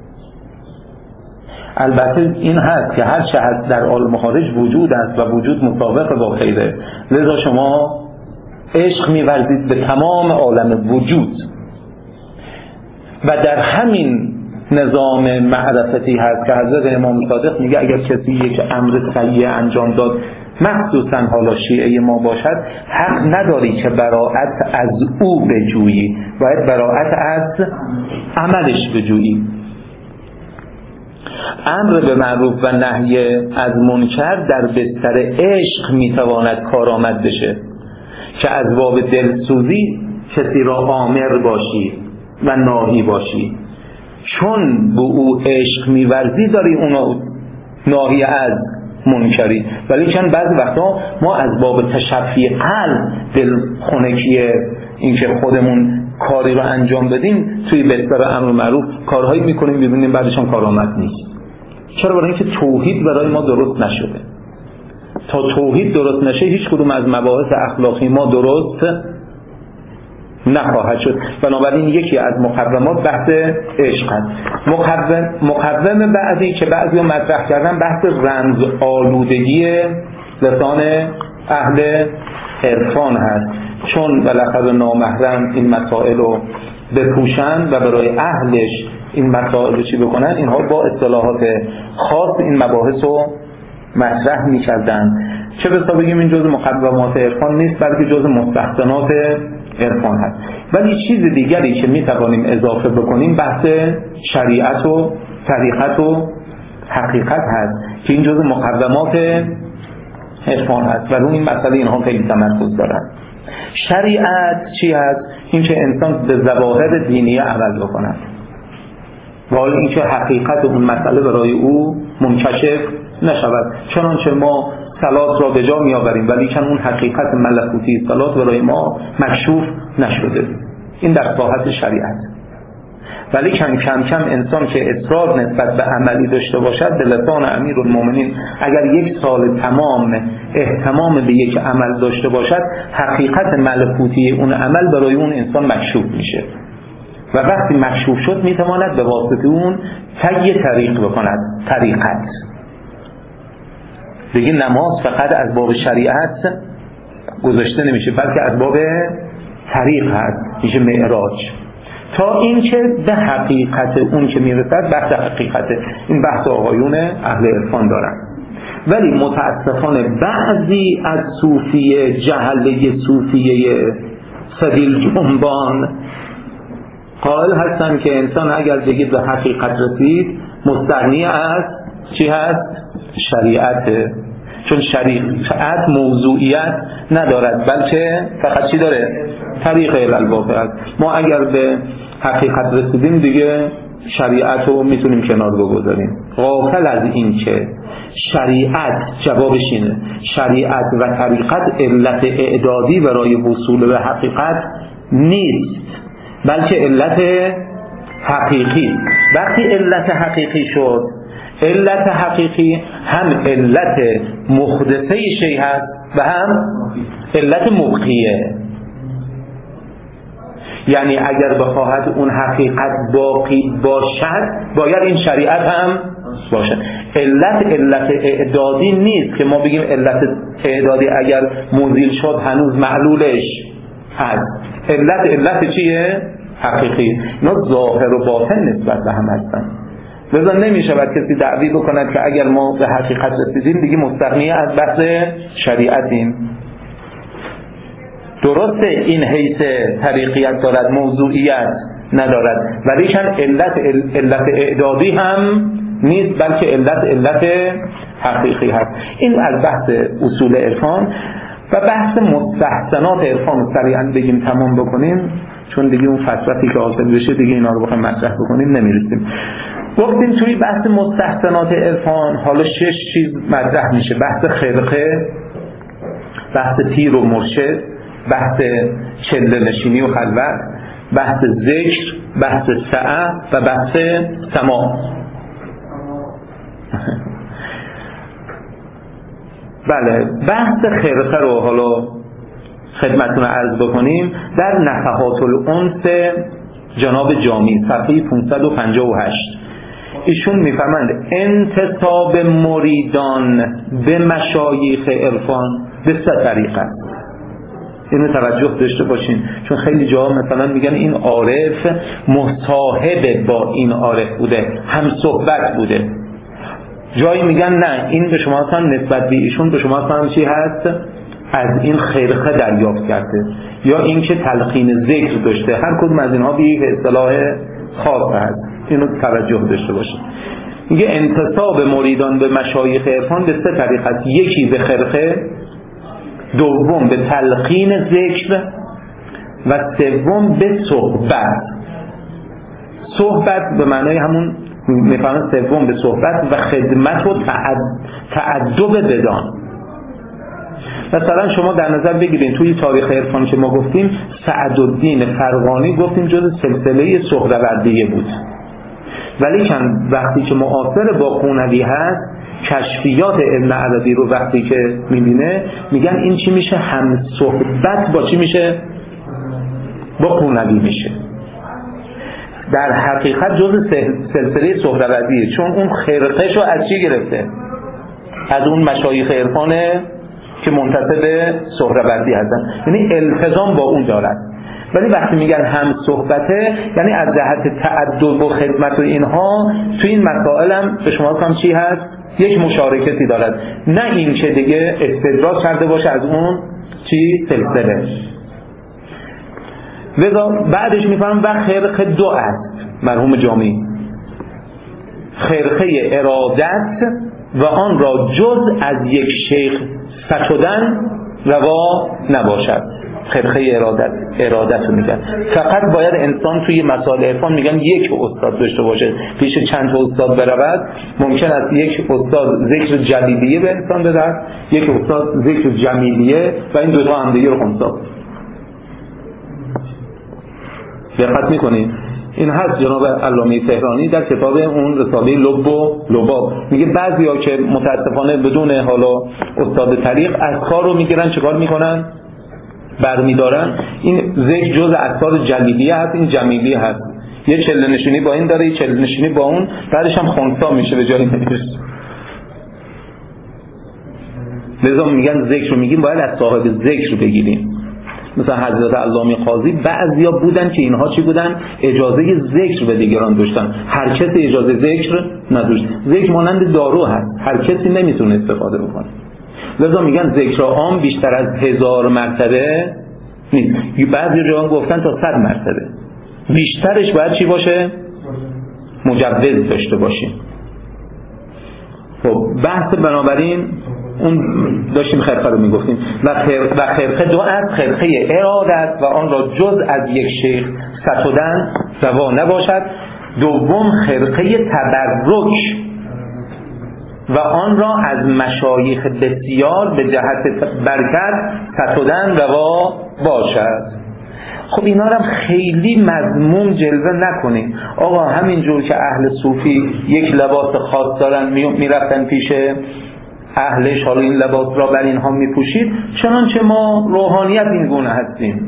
البته این هست که هر چه هست در عالم خارج وجود است و وجود مطابق با خیره، لذا شما عشق می‌ورزید به تمام عالم وجود. و در همین نظام معرفتی هست که حضرت امام صادق میگه اگر کسی یک امر سیء انجام داد، مخصوصا حالا شیعه ما باشد، حق نداری که براءت از او بجویی، باید براءت از عملش بجویی. امر به معروف و نهی از منکر در بستر عشق میتواند کارآمد بشه که از باب دلسوزی کسی را آمر باشی و ناهی باشی. چون به او عشق میورزی داری اونو ناهی از منکری. ولی چند بعضی وقتا ما از باب تشفی قلب، دل خنکی این که خودمون کاری رو انجام بدیم توی بستر امر معروف کارهایی میکنیم ببینیم بعدشان کارآمد نیست. چرا؟ برای اینکه توحید برای ما درست نشده. تا توحید درست نشه هیچ کدوم از مباحث اخلاقی ما درست نخواهد شد. بنابراین یکی از مقومات بحث عشق است. مقوم مقوم بعدی که بعضی ها مطرح کردن بحث رمز آلودگی لسان اهل عرفان هست. چون ولقد نامحرم این مسائل رو بپوشن و برای اهلش این مسائل رو چی بکنن، اینها با اصطلاحات خاص این مباحث رو مطرح می‌کردن. چه بسا بگیم این جزء مقومات عرفان نیست، بلکه جزء مستحسنات عرفان هست. ولی چیز دیگری که میتوانیم اضافه بکنیم بحث شریعت و طریقت و حقیقت هست که این جزء مقومات عرفان هست و روی این مسئله اینها خیلی تمرکز دارن. شریعت چی هست؟ این که انسان به ظواهر دینی عمل بکند و حالا این که حقیقت اون مسئله برای او منکشف نشود. چنانچه ما صلات را به جا می آوریم ولی چون اون حقیقت ملکوتی صلات برای ما مکشوف نشده. این در ساحت شریعت. ولی کم کم کم انسان که اصرار نسبت به عملی داشته باشد، به لسان امیرالمومنین اگر یک سال تمام اهتمام به یک عمل داشته باشد، حقیقت ملکوتی اون عمل برای اون انسان مکشوف میشه و وقتی مکشوف شد میتواند به واسطه اون طی طریق بکند. طریقت دیگه نماز فقط از باب شریعت گذاشته نمیشه، بلکه از باب طریق هست، میشه معراج. تا اینکه به حقیقت اون که میرسد، بحث حقیقته، این بحث آقایون اهل عرفان دارن. ولی متاسفانه بعضی از صوفیه جهله صوفیه سبیل جنبان قائل هستن که انسان اگر بگید به حقیقت رسید مستغنی از چی هست؟ شریعته، چون شریعت موضوعیت ندارد بلکه فقط چی داره؟ طریق الالواقع است. ما اگر به حقیقت رسیدیم دیگه شریعت رو میتونیم کنار بگذاریم. غافل از این که شریعت، جوابش اینه، شریعت و طریقت علت اعدادی برای وصول به حقیقت نیست، بلکه علت حقیقی. وقتی علت حقیقی شد، علت حقیقی هم علت محدثه شیء هست و هم علت مبقیه. یعنی اگر بخواهد اون حقیقت باقی باشد باید این شریعت هم باشد. علت علت اعدادی نیست که ما بگیم علت اعدادی اگر مزیل شد هنوز معلولش هست. علت علت چیه؟ حقیقی. اینا ظاهر و باطن نسبت به هم هستن. لذا نمیشه باید کسی دعوی بکند که اگر ما به حقیقت رسیدیم دیگه مستغنی از بحث شریعتیم. درسته این حیث طریقیت دارد، موضوعیت ندارد، ولی کن علت علت اعدادی هم نیست بلکه علت علت حقیقی هست. این از بحث اصول عرفان. و بحث مستحسنات عرفان رو سریعا بگیم تمام بکنیم، چون دیگه اون فترتی که حاصل بشه دیگه اینا رو بخوایم مطرح بکنیم نمیرسیم. گفتیم توی بحث مستحسنات عرفان حالا شش چیز مطرح میشه: بحث خرقه، بحث پیر و مرشد، بحث چله نشینی و خلوت، بحث ذکر، بحث سعه و بحث سماع. بله، بحث خرقه رو حالا خدمتتون عرض بکنیم. در نفحات الانس جناب جامی صفحه پانصد و پنجاه و هشت ایشون میفرمند انتساب مریدان به مشایخ عرفان به سه طریقه است. اینو توجه داشته باشین، چون خیلی جا مثلا میگن این عارف مصاحب با این عارف بوده، هم صحبت بوده. جایی میگن نه، این به شما اصلا نسبت به ایشون به شما اصلا چی هست؟ از این خرقه دریافت کرده، یا این که تلقین ذکر داشته. هر کدوم از اینها به یک اصطلاح خاص هست. اینو توجه داشته باشید. میگه انتساب مریدان به مشایخ عرفان به سه طریق است: یکی به خرقه، دوم به تلقین ذکر و سوم به صحبت. صحبت به معنای همون میفهمن سوم به صحبت و خدمت و تعدب بدان. مثلا شما در نظر بگیرین توی تاریخ عرفان که ما گفتیم سعدالدین فرغانی گفتیم جز سلسله سهروردیه بود، ولی چند وقتی که معاصر با قونوی هست کشفیات ابن عربی رو وقتی که میبینه میگن این چی میشه؟ هم صحبت با چی میشه؟ با قونوی میشه. در حقیقت جز سلسله سهروردیه، چون اون خرقهشو از چی گرفته؟ از اون مشایخ عرفانه که منتسب به سهروردی هستن، یعنی التزام با اون دارد. ولی وقتی میگن هم صحبته یعنی از جهت تعدد و خدمت و اینها تو این مسائل هم به شما کام چی هست؟ یک مشارکتی دارد، نه این که دیگه استدراج کرده باشه از اون چی؟ سلسله. لذا بعدش میفهم و خرقه دو است مرحوم جامی: خرقه ارادت و آن را جز از یک شیخ ستودن روا نباشد. خرقه ارادت ارادت رو میگن. فقط باید انسان توی مسائل عرفان میگن یک استاد داشته باشه، پیش چند تا استاد برود. ممکن است یک استاد ذکر جلیلیه به انسان بده، یک استاد ذکر جمیلیه و این دو تا هم دیگه رو خونسا. دقت میکنید؟ این هست جناب علامه تهرانی در کتاب اون رساله لب و لباب میگه بعضیا که متاسفانه بدون حالا استاد طریق اذکار رو میگیرن چیکار میکنن؟ برمیدارن. این ذکر جز اذکار جلیلیه هست، این جمیلیه هست. یه چله نشینی با این داره، یه چله نشینی با اون، بعدش هم خونسا میشه به جایی نمیرسه. لذا میگن ذکر رو میگیم باید از صاحب ذکر بگیریم. مثلا حضرت علامه قاضی بعضیا بودن که اینها چی بودن؟ اجازه ذکر به دیگران داشتن، هر کسی اجازه ذکر نداشت. ذکر مانند دارو هست، هر کسی نمیتونه استفاده بکنه. لذا میگن ذکر عام بیشتر از هزار مرتبه نیست. بعضی جوان گفتن تا صد مرتبه. بیشترش باید چی باشه؟ مجوز داشته باشیم. خب بحث بنابراین اون داشتیم خرقه رو میگفتیم و خرقه دو از خرقه ارادت و آن را جز از یک شیخ ستودن روا نباشد. دوم خرقه تبرک و آن را از مشایخ بسیار به جهت برکت ستودن روا باشد. خب اینا رو خیلی مضموم جلوه نکنید. آقا همینجور که اهل صوفی یک لباس خاص دارن میرفتن پیش اهلش، حالا این لباس را بر اینها میپوشید، چنانچه ما روحانیت این گونه هستیم.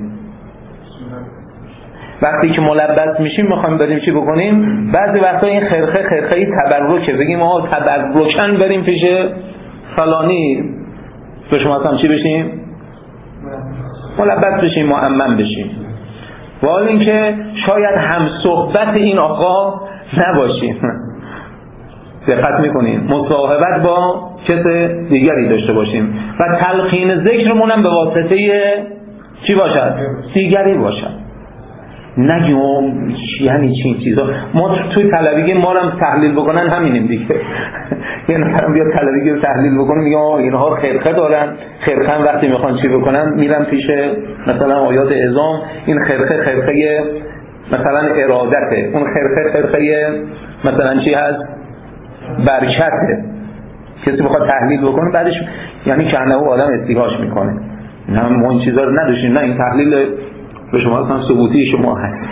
وقتی که ملبس میشیم میخوایم بریم چی بکنیم؟ بعضی وقتا این خرقه خرقه تبرکه، بگیم آقا تبرکن بریم پیش فلانی، به شما هم چی بشیم؟ ملبس بشیم، معمم بشیم. و حال این که شاید هم صحبت این آقا نباشیم. دقت میکنین مصاحبت با کس دیگری داشته باشیم و تلقین ذکرمون هم به واسطه چی باشد؟ دیگری باشد. نگیم یعنی چین چیزا ما توی طلبیگی ما رو هم تحلیل بکنن همینیم دیگه. یه نفرم بیاد طلبیگی رو تحلیل بکنه میگه آه اینها خرقه دارن، خرقه هم وقتی میخوان چی بکنن میرن پیش مثلا آیات اعظام، این خرقه خرقه مثلا ارادته، اون خرقه خرقه مثلا چی هست؟ برکته. کسی بخواد تحلیل بکنه بعدش یعنی که انه آدم استیهاش میکنه. نه ما این چیزا رو نداشتیم، نه این تحلیل به شما اصلا ثبوتی شما هست.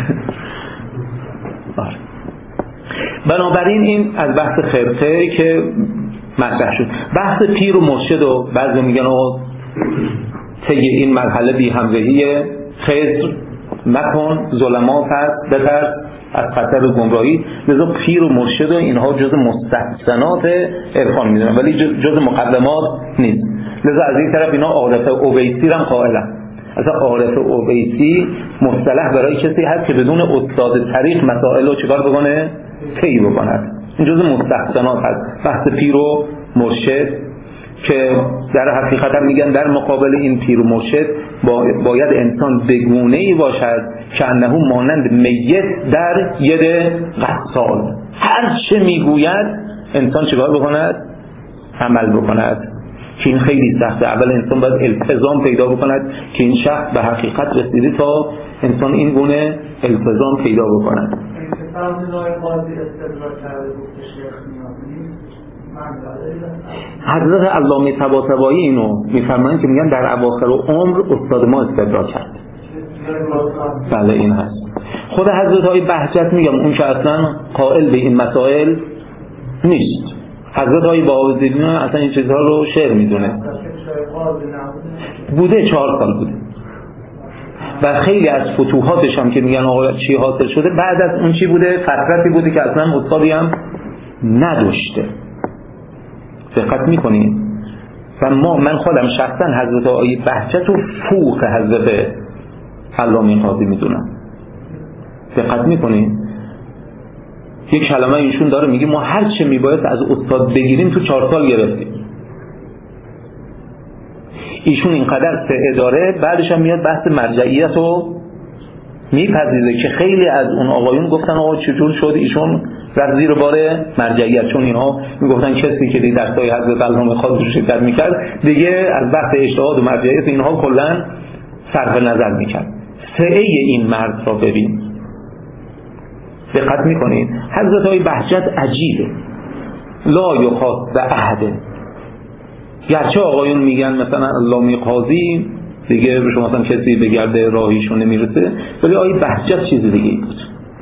بنابراین این از بحث خرقه که مطرح شد. بحث پیر و مرشد و بعضی میگن آقا طی این مرحله بی همراهی خضر نکن، ظلمات هست، بترس از خطر گمراهی. لذا پیر و مرشد و اینها جز مستحسنات عرفان میدونن ولی جز مقدمات نیست. لذا از این طرف اینا عارف اویسی هم قائلن. اصلا عارف اویسی مصطلح برای کسی هست که بدون استاد طریق مسائل رو چیکار بکنه؟ طی بکند. این جز مستحسنات هست بحث پیر و مرشد که در حقیقت هم میگن در مقابل این پیر و مرشد باید انسان بگونه‌ای باشد که انه مانند میت در ید غسال، هر چه میگوید انسان چیکار بکند؟ عمل بکند. که این خیلی سخته. اول انسان باید التزام پیدا بکند که این شخص به حقیقت رسیده تا انسان این گونه التزام پیدا بکند. حضرت علامه طباطبایی اینو میفرمایند که میگن در اواخر عمر استاد ما استدراک کرد. بله این هست. خود حضرت های بهجت میگم اون که اصلا قائل به این مسائل نیست. حضرت های باوزیدین اصلا این چیزها رو شعر میدونه. بوده چهار سال بوده و خیلی از فتوحاتش هم که میگن آقا چی حاصل شده بعد از اون چی بوده؟ فترتی بوده که اصلا استادی هم نداشته. دقت میکنید؟ و ما من خودم شخصا حضرت آقای بهجت و فوق حضرت علامه قاضی میدونم. دقت میکنید؟ یک کلمه ایشون داره میگه ما هر چه میباید از استاد بگیریم تو چهار سال گرفتیم. ایشون اینقدر سعی داره بعدش هم میاد بحث مرجعیت رو میپذیره که خیلی از اون آقایون گفتن آقا چطور شد ایشون رفت زیر بار مرجعیت، چون اینها میگفتن کسی که در درسای حضرت علامه قاضی رو شرکت میکرد دیگه از بحث اجتهاد و مرجعیت اینها کلا صرف نظر میکرد. سعی این مرد را ببین. دقت میکنید؟ حضرت های بهجت عجیبه، لا یخاص به احد. گرچه آقایون میگن مثلا علامه قاضی دیگه به شما مثلا کسی به گرد راهیشون نمیرسه، ولی آقای بهجت چیز دیگه بود.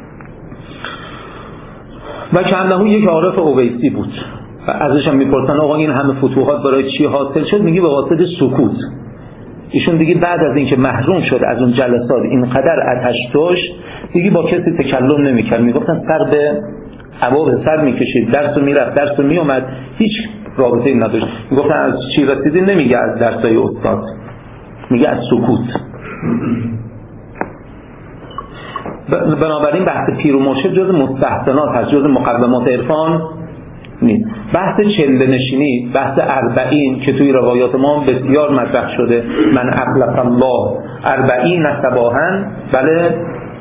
و کنده یک عارف اویسی بود و ازش هم میپرسن آقا این همه فتوحات برای چی حاصل شد؟ میگه به واسطه سکوت. ایشون دیگه بعد از اینکه محروم شد از اون جلسات اینقدر آتش داشت دیگه با کسی تکلم نمیکرد، میگفتن سر به عبا به سر میکشید، درس رو میرفت، درس رو میومد، هیچ رابطه ای نداشت. میگفتن از چی رسیدی؟ نمیگه از درسای استاد، میگه از سکوت. بنابراین بحث پیر و مرشد جز مستحسنات هست، جز مقدمات عرفان نیست. بحث چله نشینی، بحث اربعین که توی روایات ما بسیار مطرح شده، من اخلف الله اربعین صباحا، بله،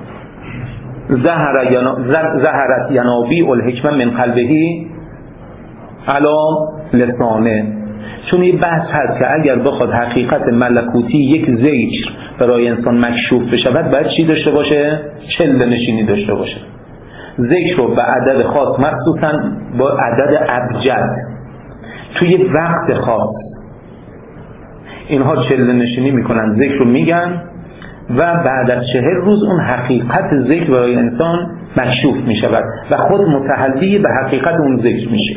زهر ینا زهرت ینابیع الحکمه من قلبه علی لسانه. چون این بحث هست که اگر بخواد حقیقت ملکوتی یک ذکر برای انسان مکشوف بشود باید چی داشته باشه؟ چله نشینی داشته باشه. ذکر رو به عدد خاص، مخصوصا با عدد ابجد توی وقت خاص، اینها چله نشینی میکنن، ذکر رو میگن و بعد از چهل روز اون حقیقت ذکر برای انسان مکشوف میشود و خود متحلی به حقیقت اون ذکر میشه.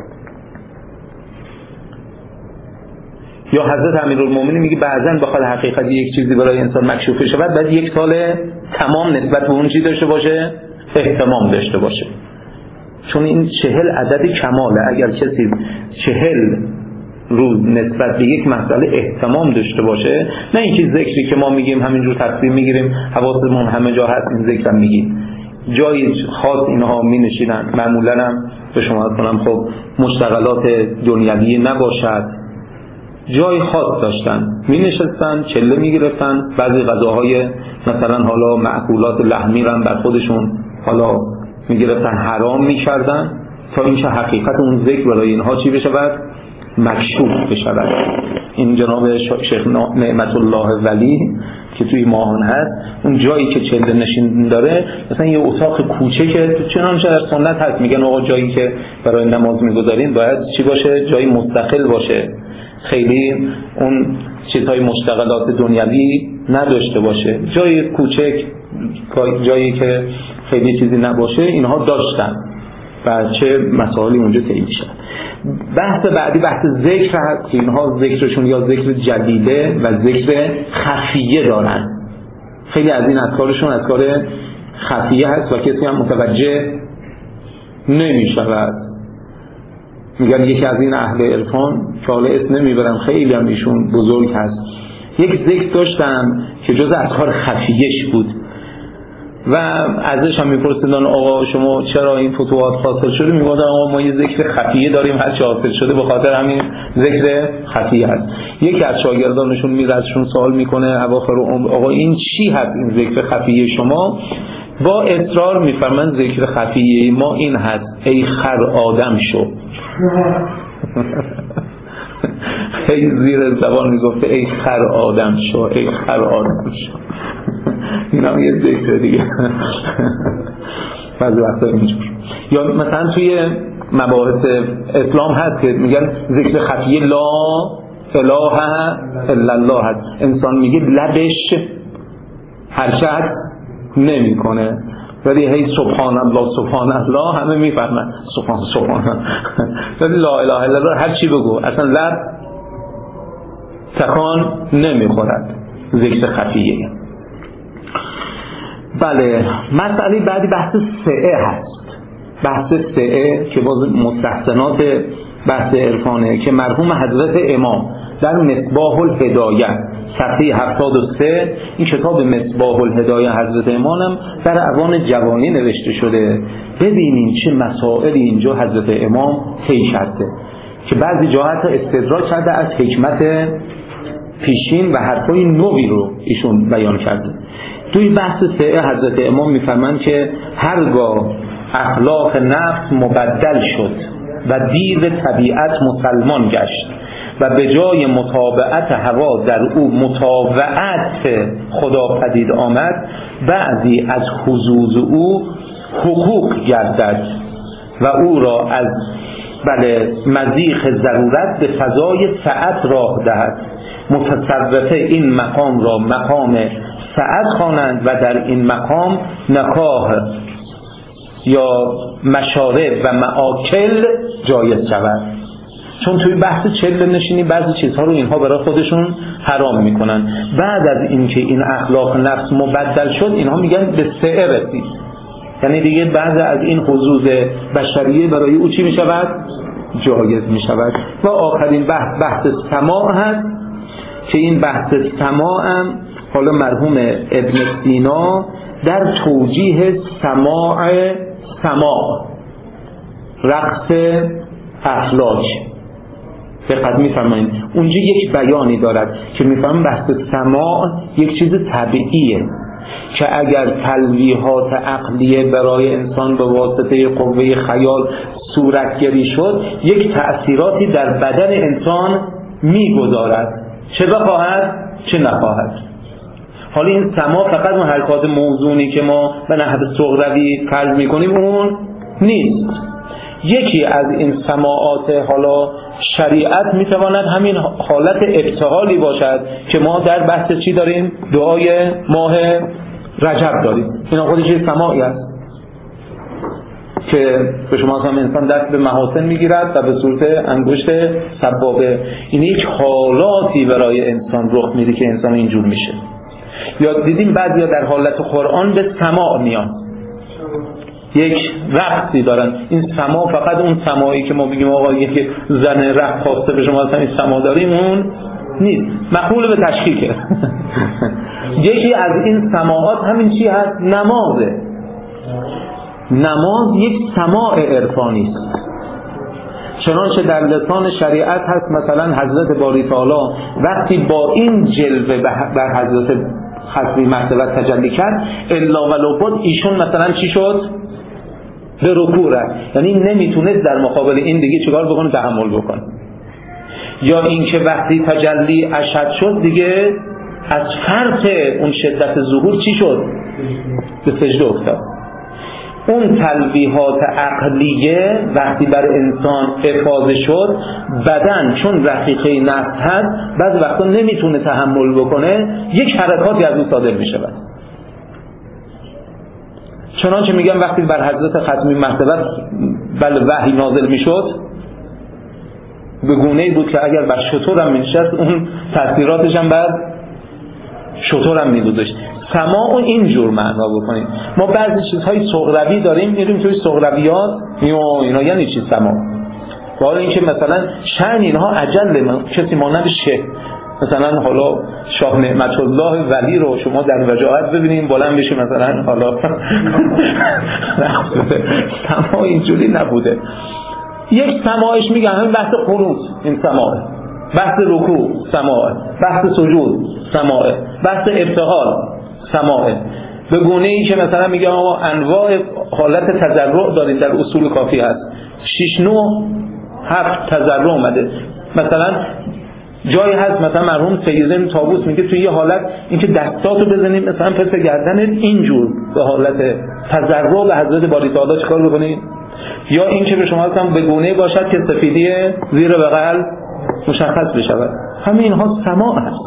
یا حضرت امیرالمومنین میگه بعضن بخواد حقیقت یک چیزی برای انسان مکشوف شود بعد یک سال تمام نسبت به اون چی داشته باشه؟ اهتمام داشته باشه. چون این چهل عدد کماله. اگر کسی چهل روز نسبت به یک مسئله اهتمام داشته باشه، نه اینکه ذکری که ما میگیم همینجور تصویر میگیریم حواسمون همه جا هست این ذکرم میگیم، جای خاص اینها می نشینن. معمولا هم به شما کنم خب مشتغلات دنیوی نباشد، جای خاص داشتن می نشستن، چله می گرفتن، بعضی غذاهای مثلا حالا معقولات لحمی رو بر خودشون حالا می گرفتن حرام می کردن تا اینکه حقیقت اون ذکر برای اینها چی بشود؟ مکشوف بشود. این جناب شیخ نعمت الله ولی که توی ماهان هست، اون جایی که چله نشین داره مثلا یه اتاق کوچیکه، چنانچه در سنت هست میگن آقا جایی که برای نماز میگذارین باید چی باشه؟ جایی مستقل باشه، خیلی اون چیزهای مشتغلات دنیوی نداشته باشه، جای کوچک، جایی که خیلی چیزی نباشه، اینها داشتن و چه مسائلی اونجا طی میشه. بحث بعدی بحث ذکر هست که اینها ذکرشون یا ذکر جدیده و ذکر خفیه دارن. خیلی از این اذکارشون اذکار خفیه هست و کسی هم متوجه نمیشود. میگن یکی از این اهل عرفان که حالا اسم نمیبرم، خیلی هم ایشون بزرگ هست، یک ذکر داشتن که جز اذکار خفیهش بود و ازش هم میپرسیدن آقا شما چرا این فتوحات حاصل شده؟ میگفتن آقا ما یه ذکر خفیه داریم، هر چی حاصل شده به خاطر همین ذکر خفیه هست. یکی از شاگردانشون میره ازشون سوال میکنه اواخر عمر آقا این چی هست این ذکر خفیه شما؟ با اصرار میفرمن ذکر خفیه ما این هست ای خر آدم شو. خیلی زیر زبان میگفته ای خر آدم شو، ای خر آدم شو. این هم یه ذکر دیگه. بعضی وقتا اینجور. یا مثلا توی مباحث اسلام هست که میگن ذکر خفیه لا اله الا الله هست. انسان میگه لبش حرکت نمی کنه ولی هی سبحان الله سبحان الله همه میفهمن سبحان سبحان ولی لا اله الا الله هر چی بگو اصلا لب تکان نمیخورد. ذکر خفیه. بله، مسئله بعدی بحث سعه هست. بحث سعه که باز مستحسنات بحث عرفانه که مرحوم حضرت امام در مصباح الهدایه صفحه هفتاد و سه، این کتاب مصباح الهدایه حضرت امامم در اوان جوانی نوشته شده. ببینین چه مسائلی اینجا حضرت امام طی کرده که بعضی جا حتی استدراک کرده از حکمت پیشین و حرفای نوی رو ایشون بیان کرده. توی بحث سعه حضرت امام میفرمند که هرگاه اخلاق نفس مبدل شد و دیو طبیعت مسلمان گشت و به جای متابعت هوا در او متابعت خدا پدید آمد، بعضی از حظوظ او حقوق گردد و او را از بله مضیق ضرورت به فضای سعت راه دهد. متصرفه این مقام را مقام سعت خوانند و در این مقام نکاح یا مشارب و معاکل جایز شود. چون توی بحث چله نشینی بعضی چیزها رو اینها برای خودشون حرام میکنن. بعد از اینکه این اخلاق نفس مبدل شد اینها میگن به سعه رسید. یعنی دیگه بعض از این حظوظ بشریه برای او چی می شود؟ جایز می شود. و آخرین بحث بحث سماع هست که این بحث سماع هم حالا مرحوم ابن سینا در توجیه سماع سماع رقص افلاک دقت می‌فرمایید، اونجا یک بیانی دارد که می‌فهمم بحث سماع یک چیز طبیعیه که اگر تلویحات عقلیه برای انسان به واسطه قوه خیال صورتگری شد یک تأثیراتی در بدن انسان می‌گذارد، چه بخواهد چه نخواهد. حالا این سماع فقط اون حرکات موزونی که ما به نحو صغروی فرض می‌کنیم اون نیست. یکی از این سماعات حالا شریعت میتواند همین حالت ابتهالی باشد که ما در بحث چی داریم؟ دعای ماه رجب داریم. این خودش یک سماعی است که به شما هم انسان دست به محاسن میگیرد و به صورت انگشت سبابه. این یک حالاتی برای انسان رخ میده که انسان اینجور میشه. یا دیدیم بعضیا در حالت قرآن به سماع میان، یک رقصی دارن. این سماع فقط اون سماعی که ما بگیم آقا یکی زن رقص خواسته به شما اصلا این سماع داریم اون نیست، مقبول به تشکیکه. یکی از این سماعات همین چی هست؟ نمازه. نماز یک سماع عرفانی است، چنانچه در لسان شریعت هست مثلا حضرت باری تعالی وقتی با این جلوه بر حضرت خصمی مرتبه تجلی کرد الا ولو بود ایشون مثلا چی شد؟ به رکوع رفت، یعنی نمیتونست در مقابل این دیگه چیکار بکنه؟ تحمل بکنه. یا اینکه وقتی تجلی اشد شد دیگه از فرط اون شدت ظهور چی شد؟ به سجده افتاد. اون تلویحات عقلیه وقتی بر انسان افاضه شد بدن چون رقیقه نفس هست بعضی وقتا نمیتونه تحمل بکنه، یک حرکاتی از اون صادر میشود. چنانچه میگم وقتی بر حضرت ختمی مرتبه بل وحی نازل میشد به گونه‌ای بود که اگر بر شتر هم میشد اون تاثیراتش هم بر شتر هم میگذاشت. سماع اینجور معنا بکنیم. ما بعضی چیزهای صغروی داریم میریم توی صغرویات اینا یعنی چی سماع؟ حالا اینکه مثلا شأن اینها عجل کسی مانند شه مثلا حالا شاه نعمت الله ولی رو شما در وجاهت ببینیم بلند بشه مثلا حالا سماع اینجوری نبوده. یک سماعش میگن همین بحث قنوت این سماع، بحث رکوع سماع، بحث سجود سماع، بحث ابتهال سماع. به گونه‌ای که مثلا میگم ما انواع حالت تضرع داریم در اصول کافی هست، شش نوع هفت تضرع اومده. مثلا جایی هست مثلا مرحوم سیدن طاووس میگه توی یه حالت اینکه دستاتو بزنید مثلا پس گردنت اینجور به حالت تضرع به حضرت باری تعالی چیکار بکنید، یا اینکه به شما هم به گونه‌ای باشد که سفیدی زیر بغل مشخص بشود. همه اینها سماع هست.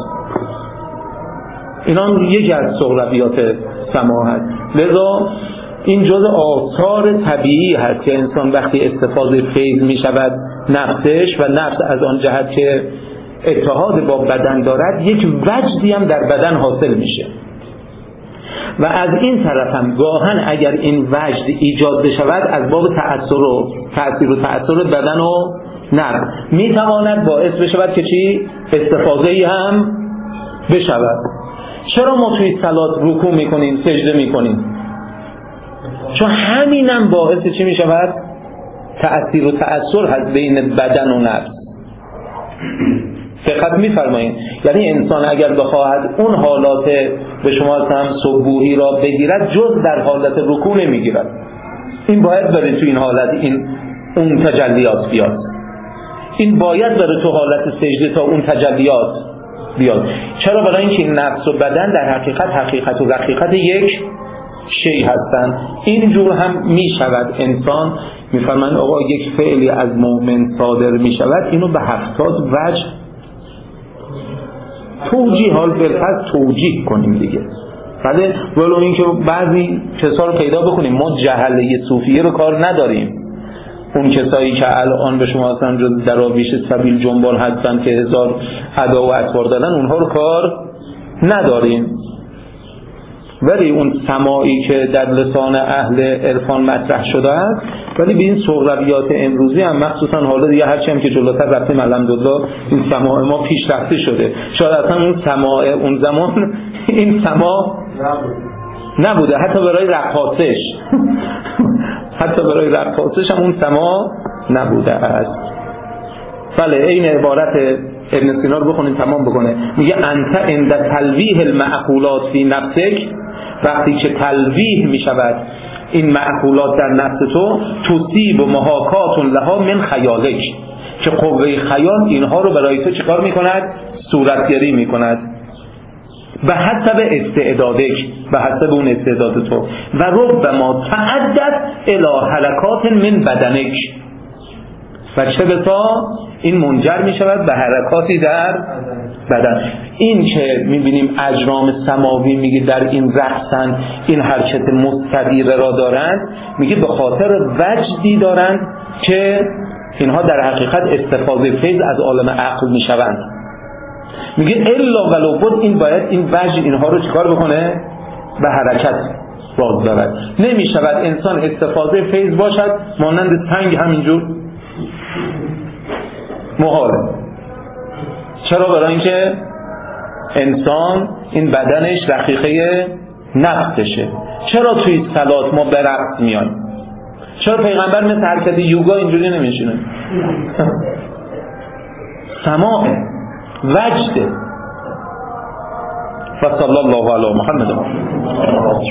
اینا یکی از صغرویات سماع هست. لذا این جزء آثار طبیعی هست که انسان وقتی استفاده فیض می شود نفسش و نفس از آن جهت که اتحاد با بدن دارد یک وجدی هم در بدن حاصل میشه و از این طرف هم گاهن اگر این وجد ایجاد بشود از باب تأثیر و تأثیر و تأثیر بدن و نفس می تواند باعث بشود که چی؟ استفاده ای هم بشود. چرا ما توی صلات رکوع میکنیم سجده میکنیم؟ چون همینم باعث چی میشود؟ تأثیر و تأثیر هست بین بدن و نفس. دقت میفرمایید؟ یعنی انسان اگر بخواهد اون حالات به شما هم صبوحی را بگیرد جز در حالت رکوع نمیگیرد. این باید بره تو این حالت این اون تجلیات بیاد، این باید بره تو حالت سجده تا اون تجلیات بیاد. چرا؟ برای اینکه نفس و بدن در حقیقت حقیقت و رقیقت یک شی هستند. اینجور هم می شود انسان میفرمایند آقا یک فعلی از مؤمن صادر می شود اینو به هفتاد وجه توجیه حال بالفرض توجیه کنیم دیگه. بله ولو اینکه بعضی کسا رو پیدا بکنیم ما جهله صوفیه رو کار نداریم، اون کسایی که الان به شما اصلا جز دراویش سبیل جنبال هستن که هزار ادا و اطوار دارن اونها رو کار نداریم. ولی اون سماعی که در لسان اهل عرفان مطرح شده است، ولی به این صغرویات امروزی هم مخصوصا حالا دیگه هرچی هم که جلوتر رفتیم الحمدلله این سماع ما پیشرفته شده. شاید اصلا اون سماع اون زمان این سماع نبوده، حتی برای رقاصش حتی برای رقاصش هم اون سماع نبوده است. بله این عبارت ابن سینا رو بخونیم تمام بکنه. میگه انت عند تلویح المعقولات فی نفسک، وقتی که تلویح میشود این معقولات در نفس تو، تصیب و محاکات لها من خیالک، که قوه خیال اینها رو برای تو چکار میکند؟ صورتگری میکند. به حسب استعدادک، به حسب اون استعداد تو. و ربما تعدد الی حرکات من بدنک، و چه بسا این منجر می شود به حرکاتی در بدن. این که می بینیم اجرام سماوی میگه در این رقصن، این حرکت مستدیره را دارند، میگه به خاطر وجدی دارند که اینها در حقیقت استفاده فیض از عالم عقل می شوند. میگه الا ولو بود، این باید این وجد اینها رو چکار بکنه؟ به حرکت باز دارد. نمی شود انسان استفاده فیض باشد مانند سنگ همینجور، محاله. چرا؟ برای اینکه انسان این بدنش رقیقه نفسشه. چرا توی صلات ما به رقص میایم؟ چرا پیغمبر مثل حرکت یوگا اینجوری نمیشونه؟ سماع وجده. و صلی الله علی محمد.